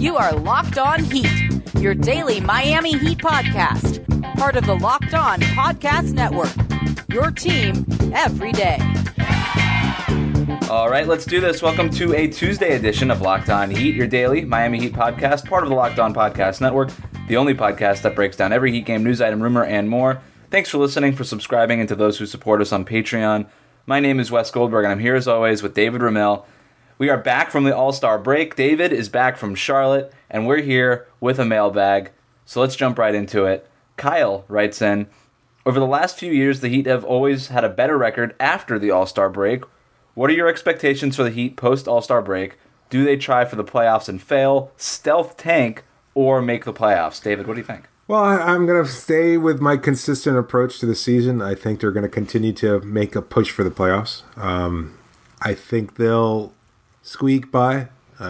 You are Locked On Heat, your daily Miami Heat podcast. Part of the Locked On Podcast Network, your team every day. All right, let's do this. Welcome to a Tuesday edition of Locked On Heat, your daily Miami Heat podcast, part of the Locked On Podcast Network, the only podcast that breaks down every Heat game, news item, rumor, and more. Thanks for listening, for subscribing, and to those who support us on Patreon. My name is Wes Goldberg, and I'm here as always with David Ramel. We are back from the All-Star break. David is back from Charlotte, and we're here with a mailbag. So let's jump right into it. Kyle writes in, over the last few years, the Heat have always had a better record after the All-Star break. What are your expectations for the Heat post-All-Star break? Do they try for the playoffs and fail, stealth tank, or make the playoffs? David, what do you think? Well, I'm going to stay with my consistent approach to the season. I think they're going to continue to make a push for the playoffs. I think they'll squeak by.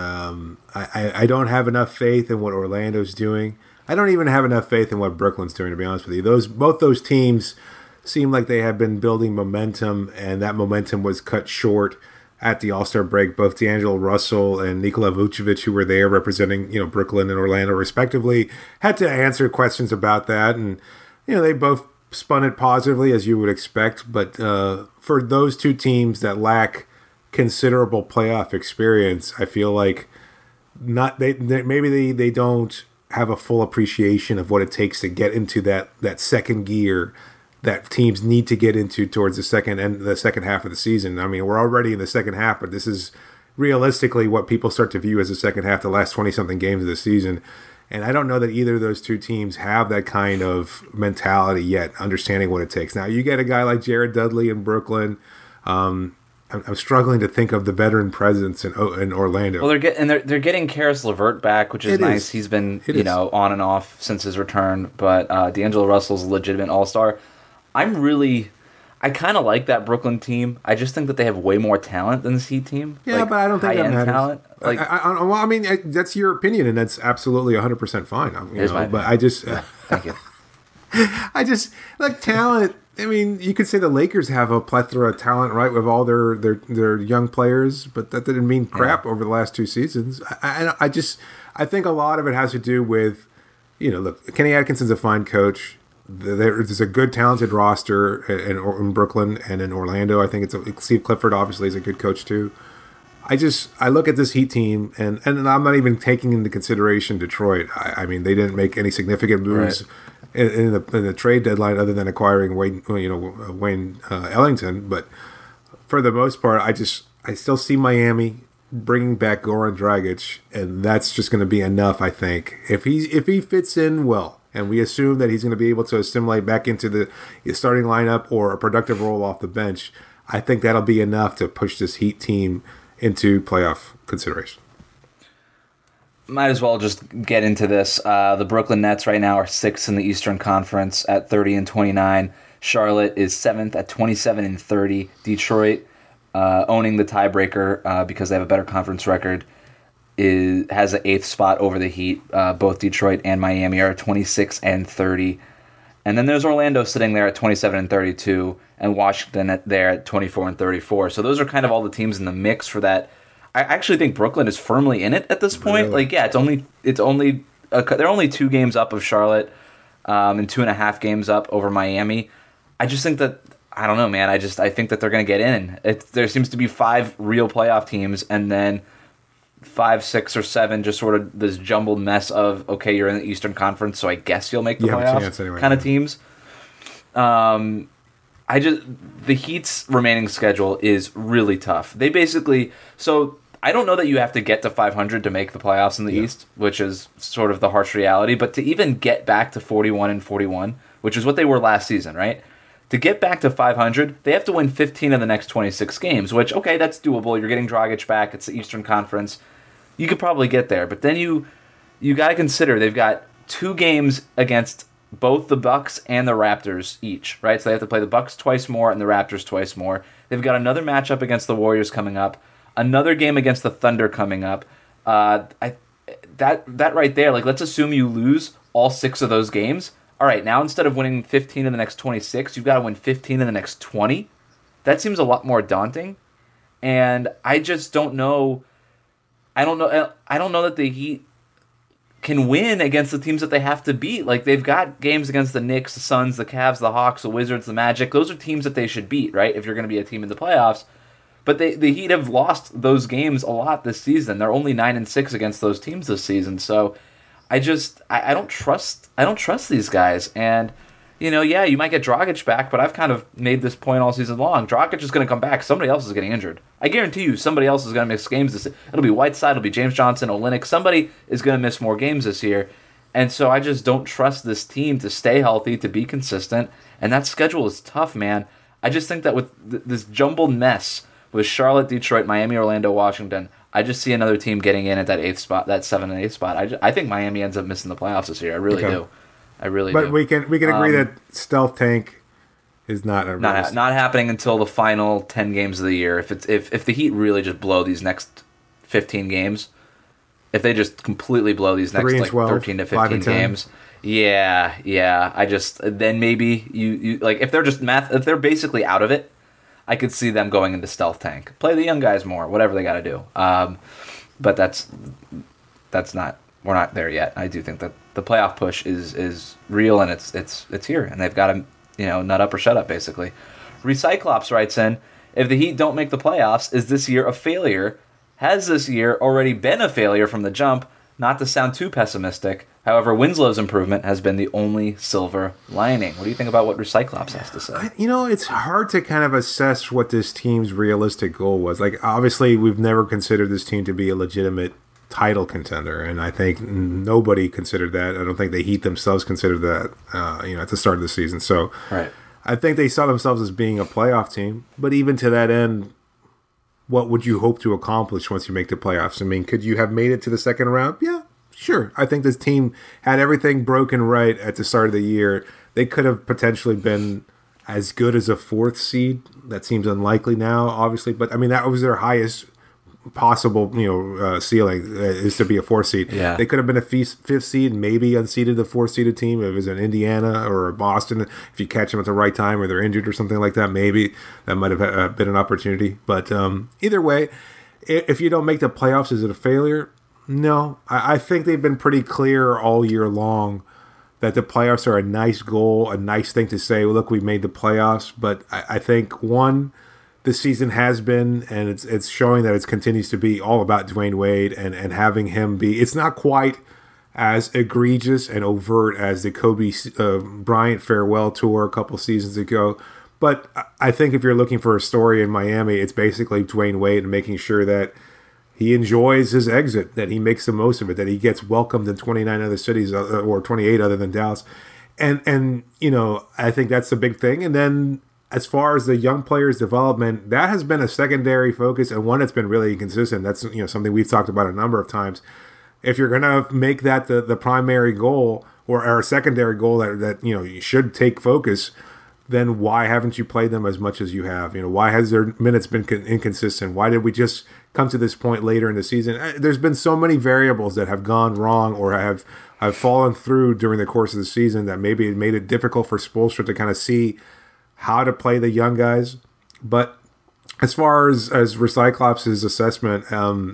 I don't have enough faith in what Orlando's doing. I don't even have enough faith in what Brooklyn's doing, to be honest with you. Both those teams seem like they have been building momentum, and that momentum was cut short at the All-Star break. Both D'Angelo Russell and Nikola Vucevic, who were there representing Brooklyn and Orlando respectively, had to answer questions about that, and they both spun it positively, as you would expect. But for those two teams that lack considerable playoff experience, I feel like maybe they don't have a full appreciation of what it takes to get into that second gear that teams need to get into towards the second half of the season. I mean, we're already in the second half, but this is realistically what people start to view as the second half, the last 20-something games of the season. And I don't know that either of those two teams have that kind of mentality yet, understanding what it takes. Now, you get a guy like Jared Dudley in Brooklyn. I'm struggling to think of the veteran presence in Orlando. Well, they're getting Karis LeVert back, which is nice. He's been on and off since his return, but D'Angelo Russell's a legitimate all-star. I kind of like that Brooklyn team. I just think that they have way more talent than this Heat team. Yeah, but I don't think that matters. Talent. I mean, that's your opinion, and that's absolutely 100% fine. But I just thank you. I just like talent. I mean, you could say the Lakers have a plethora of talent, right, with all their young players, but that didn't mean crap over the last two seasons. I think a lot of it has to do with, look, Kenny Atkinson's a fine coach. There's a good, talented roster in Brooklyn and in Orlando. I think Steve Clifford obviously is a good coach too. I look at this Heat team, and I'm not even taking into consideration Detroit. I mean, they didn't make any significant moves in the trade deadline other than acquiring Wayne Ellington. But for the most part, I still see Miami bringing back Goran Dragic, and that's just going to be enough, I think. If he fits in well, and we assume that he's going to be able to assimilate back into the starting lineup or a productive role off the bench, I think that'll be enough to push this Heat team into playoff consideration. Might as well just get into this. The Brooklyn Nets right now are 6th in the Eastern Conference at 30-29. Charlotte is 7th at 27-30. Detroit, owning the tiebreaker because they have a better conference record, has an 8th spot over the Heat. Both Detroit and Miami are 26-30. And then there's Orlando sitting there at 27-32, and Washington there at 24-34. So those are kind of all the teams in the mix for that. I actually think Brooklyn is firmly in it at this point. Really? They're only 2 games up of Charlotte, and 2.5 games up over Miami. I just think that, I don't know, man. I think that they're going to get in. There seems to be 5 real playoff teams, and then 5, 6, or 7 just sort of this jumbled mess of, okay, you're in the Eastern Conference, so I guess you'll make the playoffs anyway, kind of teams. The Heat's remaining schedule is really tough. They basically, so I don't know that you have to get to 500 to make the playoffs in the East, which is sort of the harsh reality, but to even get back to 41-41, which is what they were last season, right? To get back to 500, they have to win 15 of the next 26 games, which, okay, that's doable. You're getting Dragic back. It's the Eastern Conference. You could probably get there. But then you got to consider they've got 2 games against both the Bucks and the Raptors each, right? So they have to play the Bucks twice more and the Raptors twice more. They've got another matchup against the Warriors coming up, another game against the Thunder coming up. That right there, like, let's assume you lose all 6 of those games. All right, now instead of winning 15 in the next 26, you've got to win 15 in the next 20. That seems a lot more daunting. And I just don't know. I don't know that the Heat can win against the teams that they have to beat. Like, they've got games against the Knicks, the Suns, the Cavs, the Hawks, the Wizards, the Magic. Those are teams that they should beat, right, if you're going to be a team in the playoffs. But the Heat have lost those games a lot this season. They're only 9-6 against those teams this season. So I don't trust these guys. And, yeah, you might get Dragic back, but I've kind of made this point all season long. Dragic is going to come back. Somebody else is getting injured. I guarantee you somebody else is going to miss games. It'll be Whiteside, it'll be James Johnson, Olynyk. Somebody is going to miss more games this year. And so I just don't trust this team to stay healthy, to be consistent. And that schedule is tough, man. I just think that with this jumbled mess with Charlotte, Detroit, Miami, Orlando, Washington, I just see another team getting in at that 8th spot, that 7 and 8 spot. I think Miami ends up missing the playoffs this year. I really do. I really do. But we can agree that stealth tank is not happening until the final 10 games of the year. If the Heat really just blow these next 15 games, if they just completely blow these next 12, 13 to 15 games, yeah. Then maybe you like if they're basically out of it, I could see them going into stealth tank. Play the young guys more, whatever they got to do. But that's not. We're not there yet. I do think that the playoff push is real and it's here, and they've got to nut up or shut up basically. Recyclops writes in, if the Heat don't make the playoffs, is this year a failure? Has this year already been a failure from the jump? Not to sound too pessimistic. However, Winslow's improvement has been the only silver lining. What do you think about what Recyclops has to say? It's hard to kind of assess what this team's realistic goal was. Like, obviously, we've never considered this team to be a legitimate title contender, and I think nobody considered that. I don't think the Heat themselves considered that, at the start of the season. So right. I think they saw themselves as being a playoff team. But even to that end, what would you hope to accomplish once you make the playoffs? I mean, could you have made it to the second round? Yeah, sure. I think this team had everything broken right at the start of the year. They could have potentially been as good as a 4th seed. That seems unlikely now, obviously. But, I mean, that was their highest possible, ceiling is to be a 4th seed. Yeah. They could have been a 5th seed, maybe unseeded the 4th seeded team. If it was in Indiana or Boston, if you catch them at the right time or they're injured or something like that, maybe that might have been an opportunity. But either way, if you don't make the playoffs, is it a failure? No. I think they've been pretty clear all year long that the playoffs are a nice goal, a nice thing to say, look, we made the playoffs. But I think, this season has been, and it's showing that it continues to be all about Dwayne Wade and having him be. It's not quite as egregious and overt as the Kobe Bryant farewell tour a couple seasons ago. But I think if you're looking for a story in Miami, it's basically Dwayne Wade and making sure that he enjoys his exit, that he makes the most of it, that he gets welcomed in 29 other cities or 28 other than Dallas. And I think that's the big thing. And then as far as the young players' development, that has been a secondary focus and one that's been really inconsistent. That's something we've talked about a number of times. If you're going to make that the primary goal or a secondary goal that you should take focus, then why haven't you played them as much as you have? Why has their minutes been inconsistent? Why did we just come to this point later in the season? There's been so many variables that have gone wrong or have fallen through during the course of the season that maybe it made it difficult for Spoelstra to kind of see how to play the young guys. But as far as Recyclops' assessment,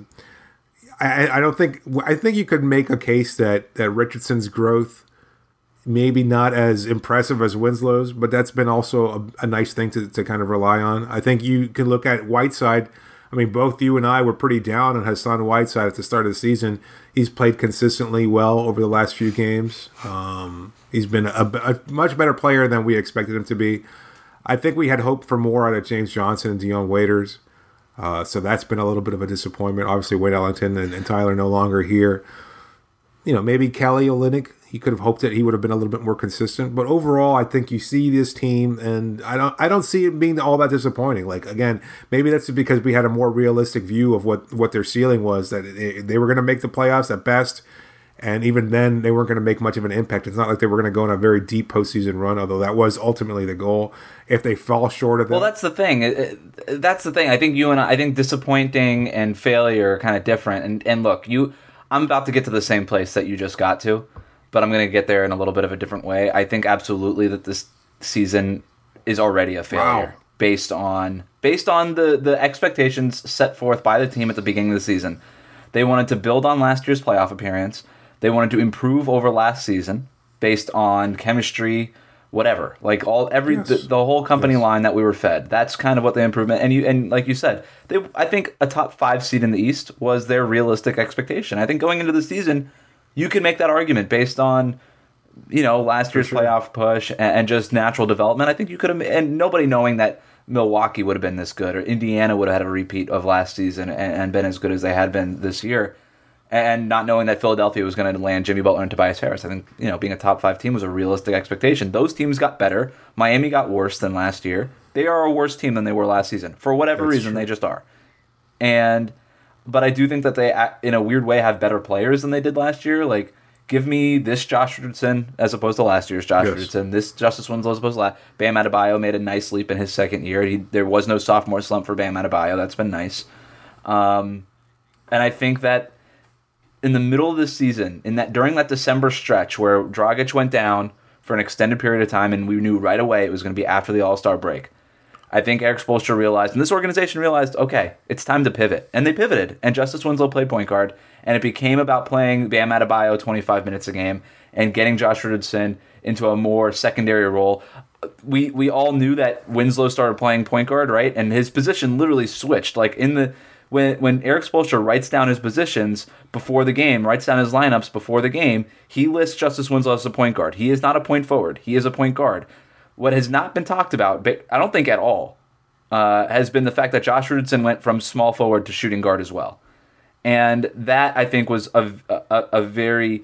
I think you could make a case that Richardson's growth maybe not as impressive as Winslow's, but that's been also a nice thing to kind of rely on. I think you can look at Whiteside. I mean, both you and I were pretty down on Hassan Whiteside at the start of the season. He's played consistently well over the last few games. He's been a much better player than we expected him to be. I think we had hoped for more out of James Johnson and Dion Waiters. So that's been a little bit of a disappointment. Obviously, Wade Ellington and Tyler no longer here. Maybe Kelly Olynyk, he could have hoped that he would have been a little bit more consistent. But overall, I think you see this team, and I don't see it being all that disappointing. Like, again, maybe that's because we had a more realistic view of what their ceiling was, that they were going to make the playoffs at best. And even then, they weren't going to make much of an impact. It's not like they were going to go on a very deep postseason run, although that was ultimately the goal. If they fall short of that... Well, that's the thing. That's the thing. I think I think disappointing and failure are kind of different. And look, I'm about to get to the same place that you just got to, but I'm going to get there in a little bit of a different way. I think absolutely that this season is already a failure. Wow. Based on the expectations set forth by the team at the beginning of the season. They wanted to build on last year's playoff appearance. They wanted to improve over last season based on chemistry, whatever. Like the whole company line that we were fed. That's kind of what the improvement. And like you said, I think a top 5 seed in the East was their realistic expectation. I think going into the season, you can make that argument based on last year's playoff push and just natural development. I think you could have, and nobody knowing that Milwaukee would have been this good or Indiana would have had a repeat of last season and been as good as they had been this year. And not knowing that Philadelphia was going to land Jimmy Butler and Tobias Harris. I think, being a top 5 team was a realistic expectation. Those teams got better. Miami got worse than last year. They are a worse team than they were last season. For whatever reason, they just are. But I do think that they, in a weird way, have better players than they did last year. Like, give me this Josh Richardson as opposed to last year's Josh Richardson. This Justice Winslow as opposed to last. Bam Adebayo made a nice leap in his second year. There was no sophomore slump for Bam Adebayo. That's been nice. And I think that in the middle of the season, during that December stretch where Dragic went down for an extended period of time, and we knew right away it was going to be after the All-Star break, I think Eric Spoelstra realized, and this organization realized, okay, it's time to pivot. And they pivoted, and Justice Winslow played point guard, and it became about playing Bam Adebayo 25 minutes a game and getting Josh Richardson into a more secondary role. We all knew that Winslow started playing point guard, right? And his position literally switched. Like when Eric Spoelstra writes down his positions before the game, writes down his lineups before the game, he lists Justice Winslow as a point guard. He is not a point forward. He is a point guard. What has not been talked about, but I don't think at all, has been the fact that Josh Richardson went from small forward to shooting guard as well. And that, I think, was a very...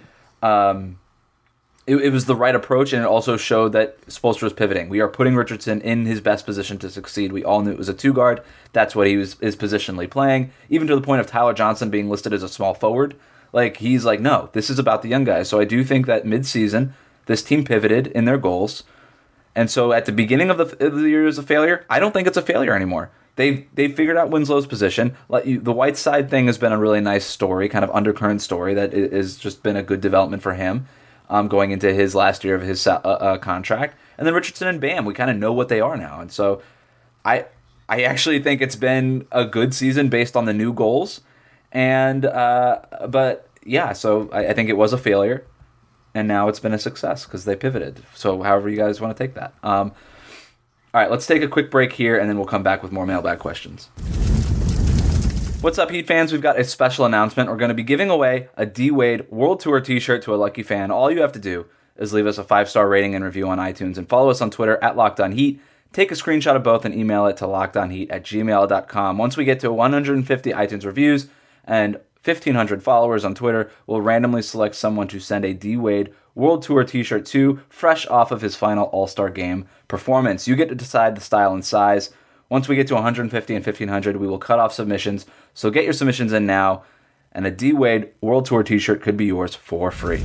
It was the right approach, and it also showed that Spoelstra was pivoting. We are putting Richardson in his best position to succeed. We all knew it was a 2-guard. That's what is positionally playing, even to the point of Tyler Johnson being listed as a small forward. Like, he's like, no, this is about the young guys. So I do think that mid-season, this team pivoted in their goals. And so at the beginning of the year is a failure. I don't think it's a failure anymore. They figured out Winslow's position. The Whiteside thing has been a really nice story, kind of undercurrent story that has just been a good development for him. Going into his last year of his contract. And then Richardson and Bam, we kind of know what they are now. And so I actually think it's been a good season based on the new goals. And but yeah, so I think it was a failure. And now it's been a success because they pivoted. So however you guys want to take that. All right, let's take a quick break here, and then we'll come back with more mailbag questions. What's up, Heat fans? We've got a special announcement. We're going to be giving away a D-Wade World Tour t-shirt to a lucky fan. All you have to do is leave us a 5-star rating and review on iTunes and follow us on Twitter at LockedOnHeat. Take a screenshot of both and email it to lockedonheat@gmail.com. Once we get to 150 iTunes reviews and 1,500 followers on Twitter, we'll randomly select someone to send a D-Wade World Tour t-shirt to, fresh off of his final All-Star Game performance. You get to decide the style and size. Once we get to 150 and 1,500, we will cut off submissions. So get your submissions in now, and a D-Wade World Tour t-shirt could be yours for free.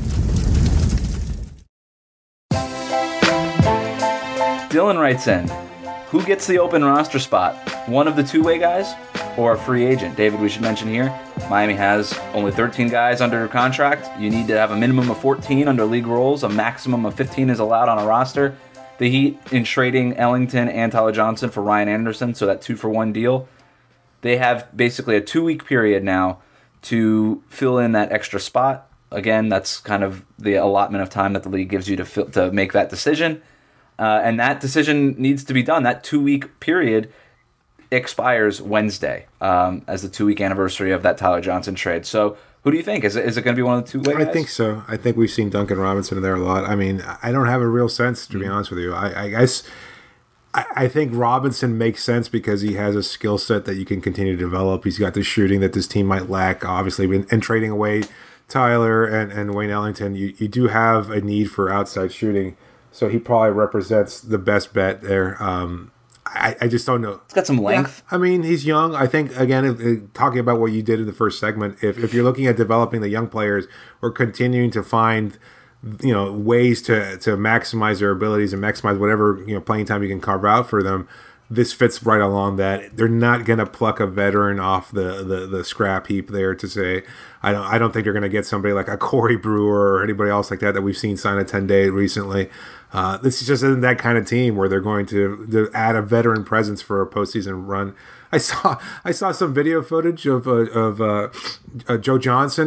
Dylan writes in, who gets the open roster spot? One of the two-way guys or a free agent? David, we should mention here, Miami has only 13 guys under contract. You need to have a minimum of 14 under league rules. A maximum of 15 is allowed on a roster. The Heat, in trading Ellington and Tyler Johnson for Ryan Anderson, so that 2-for-1 deal, they have basically a 2-week period now to fill in that extra spot. Again, that's kind of the allotment of time that the league gives you to make that decision. And that decision needs to be done. That 2-week period expires Wednesday as the 2-week anniversary of that Tyler Johnson trade. So who do you think? Is it going to be one of the two-way guys? I think so. I think we've seen Duncan Robinson in there a lot. I mean, I don't have a real sense, to be honest with you. I guess I think Robinson makes sense because he has a skill set that you can continue to develop. He's got the shooting that this team might lack, obviously. And trading away Tyler and Wayne Ellington, you do have a need for outside shooting. So he probably represents the best bet there. I just don't know. It's got some length. Yeah, I mean, he's young. I think, again, talking about what you did in the first segment, if you're looking at developing the young players or continuing to find, ways to maximize their abilities and maximize whatever, playing time you can carve out for them, this fits right along that. They're not going to pluck a veteran off the scrap heap there to say, I don't think they're going to get somebody like a Corey Brewer or anybody else like that we've seen sign a 10-day recently. This just isn't that kind of team where they're going to add a veteran presence for a postseason run. I saw some video footage of Joe Johnson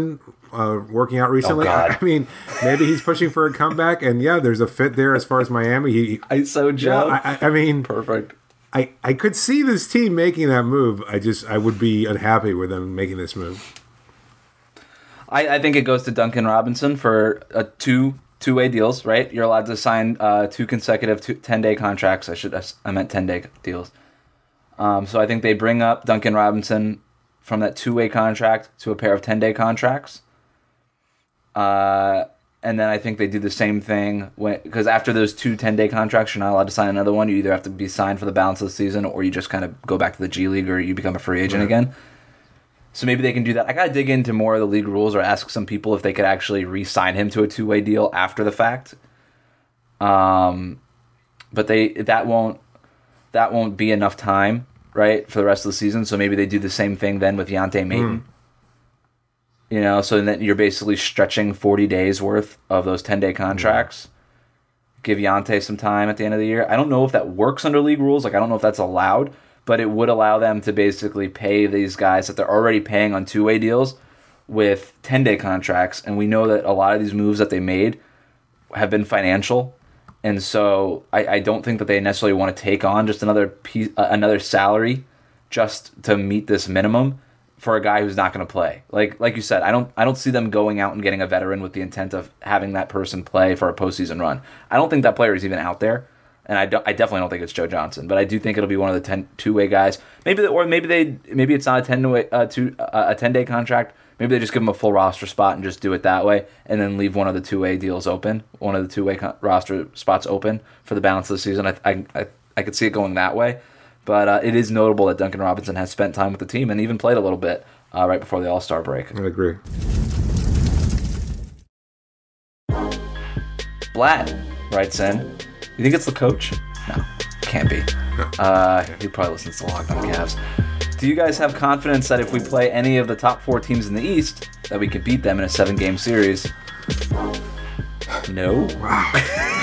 working out recently. God. I mean, maybe he's pushing for a comeback, and yeah, there's a fit there as far as Miami. Joe. I mean, Perfect. I could see this team making that move. I would be unhappy with them making this move. I think it goes to Duncan Robinson for two-way deals, right? You're allowed to sign 2 consecutive 10-day contracts. I meant 10-day deals. So I think they bring up Duncan Robinson from that 2-way contract to a pair of 10-day contracts. And then I think they do the same thing because after those 2 10-day contracts, you're not allowed to sign another one. You either have to be signed for the balance of the season, or you just kind of go back to the G League, or you become a free agent again. So maybe they can do that. I got to dig into more of the league rules or ask some people if they could actually re-sign him to a 2-way deal after the fact. But that won't be enough time, right, for the rest of the season. So maybe they do the same thing then with Yante Maten. So then you're basically stretching 40 days worth of those 10-day contracts. Give Yante some time at the end of the year. I don't know if that works under league rules. I don't know if that's allowed. But it would allow them to basically pay these guys that they're already paying on 2-way deals with 10-day contracts. And we know that a lot of these moves that they made have been financial. And so I don't think that they necessarily want to take on just another salary just to meet this minimum for a guy who's not going to play. Like you said, I don't see them going out and getting a veteran with the intent of having that person play for a postseason run. I don't think that player is even out there. And I definitely don't think it's Joe Johnson, but I do think it'll be one of the 2-way guys. Maybe it's not a 10-day contract. Maybe they just give him a full roster spot and just do it that way, and then leave one of the 2-way deals open, one of the 2-way roster spots open for the balance of the season. I could see it going that way, but it is notable that Duncan Robinson has spent time with the team and even played a little bit right before the All-Star break. I agree. Blatt writes in, you think it's the coach? No, can't be. He probably listens to Locked On Cavs. Do you guys have confidence that if we play any of the top 4 teams in the East, that we could beat them in a 7-game series? No. Wow.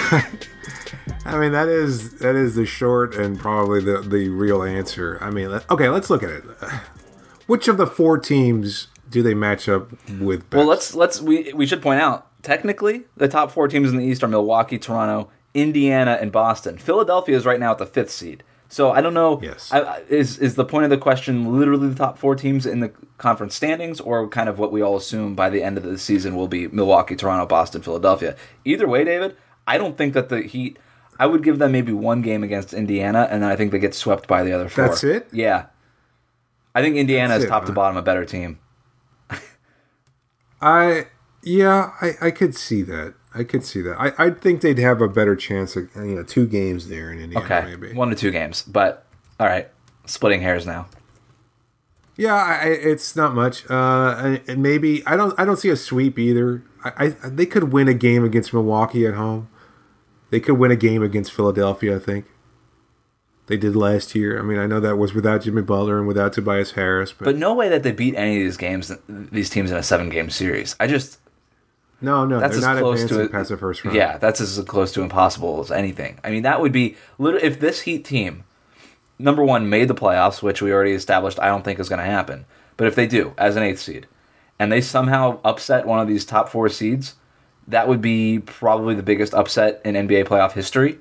I mean, that is the short and probably the real answer. I mean, okay, let's look at it. Which of the 4 teams do they match up with best? Well, we should point out, technically, the top 4 teams in the East are Milwaukee, Toronto, Indiana, and Boston. Philadelphia is right now at the 5th seed. So I don't know. Yes. Is the point of the question literally the top 4 teams in the conference standings, or kind of what we all assume by the end of the season will be Milwaukee, Toronto, Boston, Philadelphia? Either way, David, I don't think that the Heat. I would give them maybe 1 game against Indiana, and then I think they get swept by the other 4. That's it? Yeah. I think Indiana is top to bottom a better team. I could see that. I think they'd have a better chance of 2 games there in Indiana. Okay, maybe 1 to 2 games, but all right, splitting hairs now. Yeah, it's not much. And maybe I don't see a sweep either. They could win a game against Milwaukee at home. They could win a game against Philadelphia. I think they did last year. I mean, I know that was without Jimmy Butler and without Tobias Harris, but no way that they beat any of these teams in a 7-game series. No, that's they're not close advancing past the first round. Yeah, that's as close to impossible as anything. I mean, that would be if this Heat team, number one, made the playoffs, which we already established I don't think is going to happen. But if they do, as an 8th seed, and they somehow upset one of these top 4 seeds, that would be probably the biggest upset in NBA playoff history.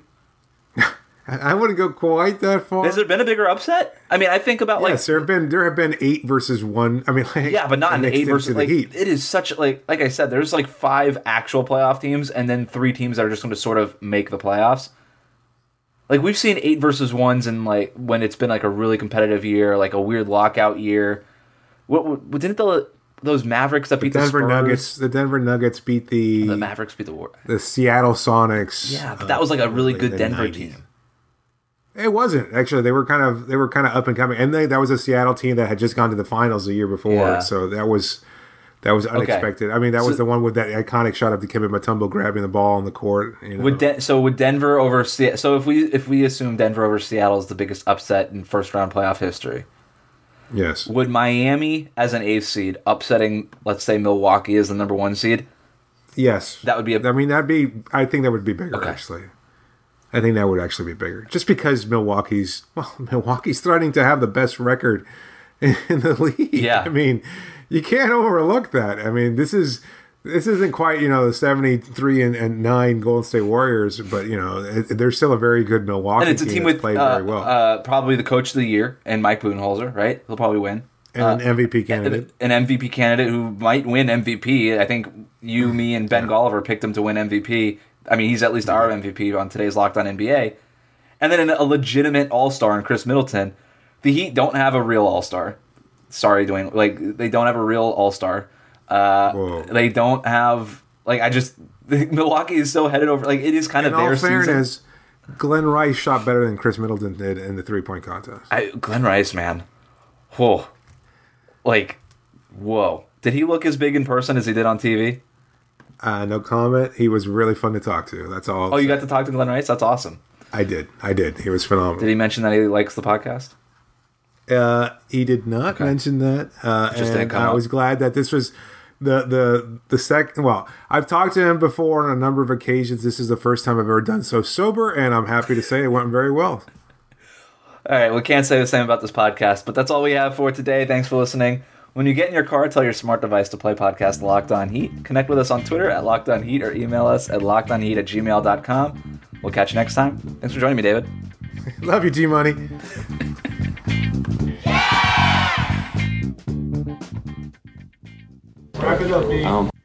I wouldn't go quite that far. Has there been a bigger upset? I mean, I think about yes, there have been 8 versus 1. I mean, yeah, but not an 8 versus the Heat. It is such like I said, there's 5 actual playoff teams, and then 3 teams that are just going to sort of make the playoffs. We've seen 8 versus 1s, and when it's been a really competitive year, a weird lockout year. What didn't those Mavericks that beat the Spurs? Nuggets? The Denver Nuggets beat the Mavericks beat the Seattle Sonics. Yeah, but that was a really good Denver 90s. team. It wasn't actually. They were kind of up and coming, and that was a Seattle team that had just gone to the finals the year before. Yeah. So that was unexpected. Okay. I mean, that was the one with that iconic shot of Dikembe Mutombo grabbing the ball on the court. Would Denver over Seattle? So if we assume Denver over Seattle is the biggest upset in first round playoff history, yes. Would Miami as an 8th seed upsetting, let's say, Milwaukee as the number 1 seed? Yes, that would be. I think that would be bigger. Okay. Actually. I think that would actually be bigger. Just because Milwaukee's threatening to have the best record in the league. Yeah. I mean, you can't overlook that. I mean, this isn't quite, the 73 and 9 Golden State Warriors, but they're still a very good Milwaukee And it's a team with played very well. Probably the coach of the year and Mike Budenholzer, right? He'll probably win. And an MVP candidate. An MVP candidate who might win MVP. I think you, me, and Ben Golliver picked him to win MVP. I mean, he's at least our MVP on today's Locked On NBA. And then a legitimate all-star in Chris Middleton. The Heat don't have a real all-star. Sorry, Dwayne. Like, they don't have a real all-star. They don't have... Milwaukee is so headed over... Like, it is kind of their season. In all fairness, Glenn Rice shot better than Chris Middleton did in the three-point contest. Glenn Rice, man. Whoa. Whoa. Did he look as big in person as he did on TV? No comment. He was really fun to talk to. That's all. Oh, you got to talk to Glenn Rice? That's awesome. I did. He was phenomenal. Did he mention that he likes the podcast? He did not mention that. And I was glad that this was the second. Well, I've talked to him before on a number of occasions. This is the first time I've ever done so sober, and I'm happy to say it went very well. All right, we can't say the same about this podcast, but that's all we have for today. Thanks for listening. When you get in your car, tell your smart device to play podcast Locked On Heat. Connect with us on Twitter at Locked On Heat or email us at lockedonheat@gmail.com. We'll catch you next time. Thanks for joining me, David. Love you, G-Money. Wrap it up, B.